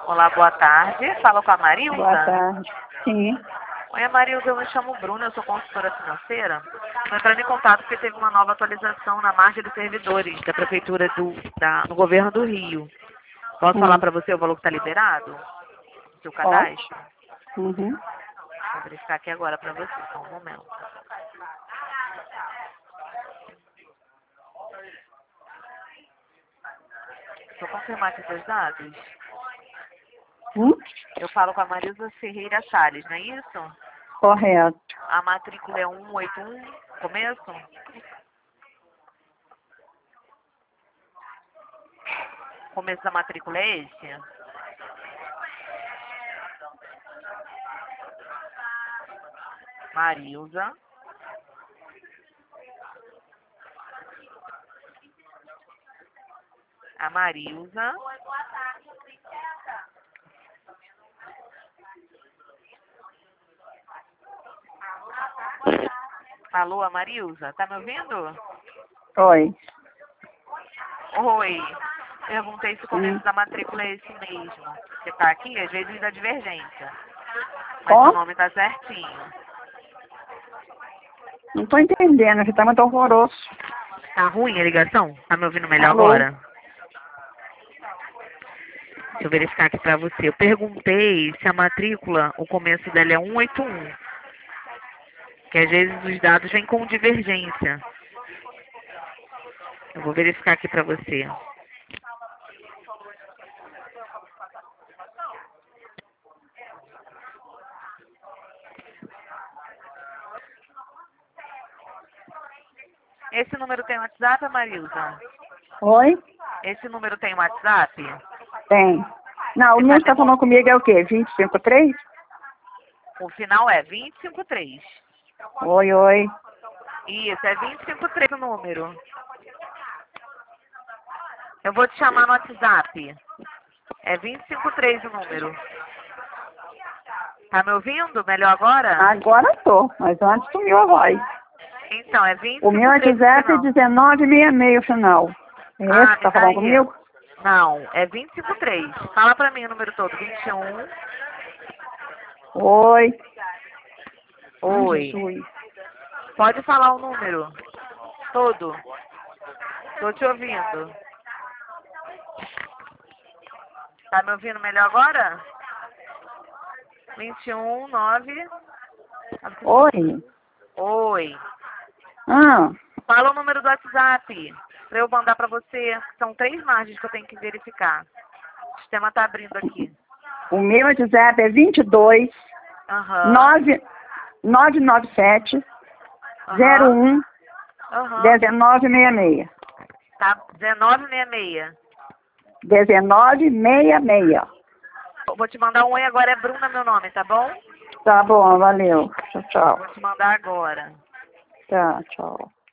Olá, boa tarde. Fala com a Marilza. Boa tarde. Sim. Oi, Marilza, eu me chamo Bruna, eu sou consultora financeira. Estou entrando em contato porque teve uma nova atualização na margem dos servidores da Prefeitura no Governo do Rio. Posso falar para você o valor que está liberado? O seu cadastro? Uhum. Vou verificar aqui agora para você, só um momento. Deixa eu confirmar aqui seus dados. Eu falo com a Marilza Ferreira Salles, não é isso? Correto. A matrícula é 181, começo? Começo da matrícula é esse? Marilza. A Marilza. Alô, a Marilza, tá me ouvindo? Oi. Oi. Perguntei se o começo da matrícula é esse mesmo. Você tá aqui, às vezes dá divergência. Mas seu nome tá certinho. Não tô entendendo, aqui tá muito horroroso. Tá ruim a ligação? Tá me ouvindo melhor Alô? agora? Deixa eu verificar aqui pra você. Eu perguntei se a matrícula, o começo dela é 181. Que às vezes os dados vêm com divergência. Eu vou verificar aqui pra você. Esse número tem WhatsApp, Marilza? Oi? Esse número tem WhatsApp? Tem. Não, o número que tá falando comigo é o quê? 253? O final é 253. Oi, oi. Isso, é 253 o número. Eu vou te chamar no WhatsApp. É 253 o número. Tá me ouvindo? Melhor agora? Agora tô, mas antes sumiu a voz. Então, é 253. O meu WhatsApp é 1966 o final. É esse que tá falando comigo? Não, é 253. Fala pra mim o número todo. 21. Oi. Oi. Jesus. Pode falar o número todo. Tô te ouvindo. Tá me ouvindo melhor agora? 21, 9. Oi. Oi. Fala o número do WhatsApp pra eu mandar pra você. São 3 margens que eu tenho que verificar. O sistema tá abrindo aqui. O meu WhatsApp é 22 997 01 1966. Tá, 1966. 1966. Vou te mandar um oi agora, é Bruna meu nome, tá bom? Tá bom, valeu. Tchau, tchau. Vou te mandar agora. Tá, tchau.